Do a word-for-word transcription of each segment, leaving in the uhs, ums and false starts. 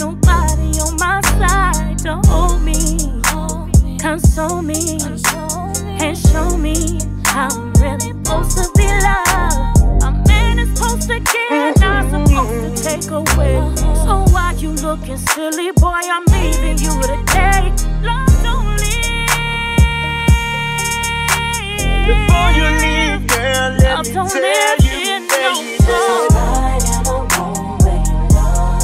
nobody on my side to hold me, console me, and show me how I'm really supposed to be loved. A man is supposed to give, not supposed to take away. So why you looking silly, boy? I'm leaving you today. Love don't leave. Before you leave, girl, let Love me don't tell live you, in baby. no more. Right in a room where you love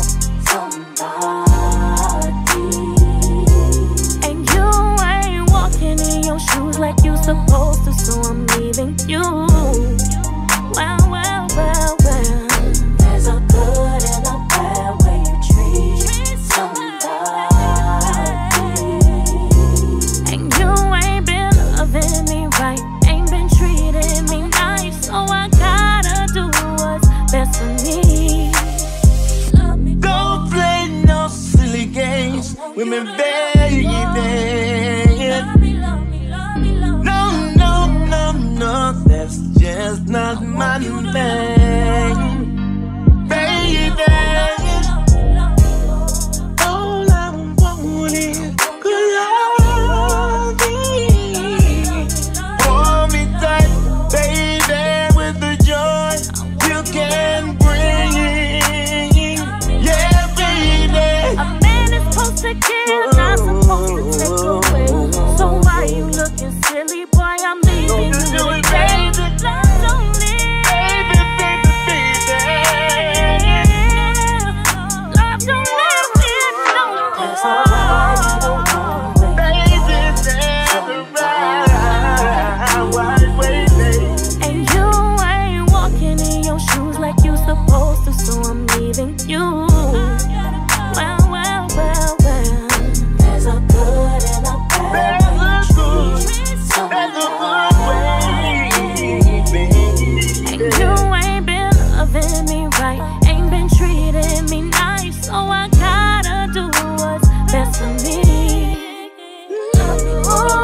somebody, And you ain't walking in your shoes like you supposed to, so I'm leaving you. Well, well, well, well. there's a good and a bad way you treat somebody. And you ain't been loving me right, ain't been treating me nice, so I gotta do what's best for me. Love me. Don't play no silly games with me, baby. Love me, love me, love me, love me. No, no, no, no, that's just not my thing, baby. All I want is good loving. Hold me tight, baby, with the joy you can bring. Yeah, baby. A man is supposed to give, not supposed to take away. So why you looking silly, boy? I'm leaving Don't you you do it, today. baby. Love don't live. Baby, baby, baby. Love don't live in no There's a more. right in a room where you Baby, there's a right, right way, baby. And you ain't walking in your shoes like you supposed to, so I'm leaving you. Well, well, well, well. there's a good and a bad There's way a you good, treat there's a somebody. good way, And baby. you ain't been loving me right, ain't been treating me nice, so I gotta do what's best for me. Love me more.